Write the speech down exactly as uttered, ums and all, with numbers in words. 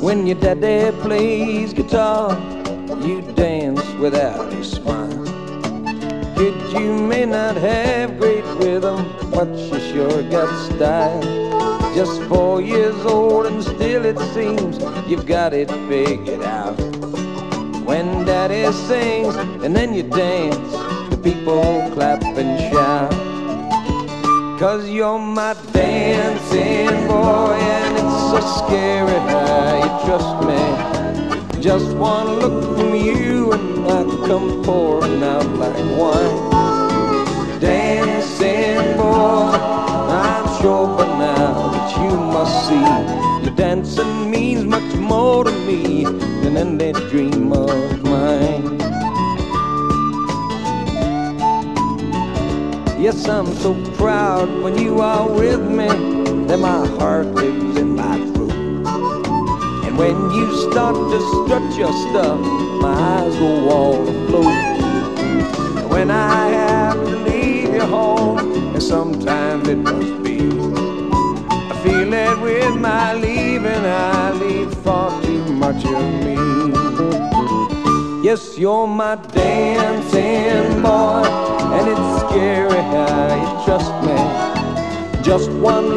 When your daddy plays guitar, you dance without a smile. Kid, you may not have great rhythm, but you sure got style. Just four years old and still it seems you've got it figured out. When daddy sings and then you dance, the people clap and shout. 'Cause you're my dancing boy, and it's so scary how you trust me. Just one look from you and I come pouring out like wine. Dancing boy, I'm sure by now that you must see your dancing means much more to me than any dream of mine. Yes, I'm so proud when you are with me that my heart lives in my throat. And when you start to strut your stuff, my eyes go all afloat. And when I have to leave your home, and sometimes it must be, I feel that with my leaving I leave far too much of me. Yes, you're my dancing boy, and it's scary how you trust me. Just one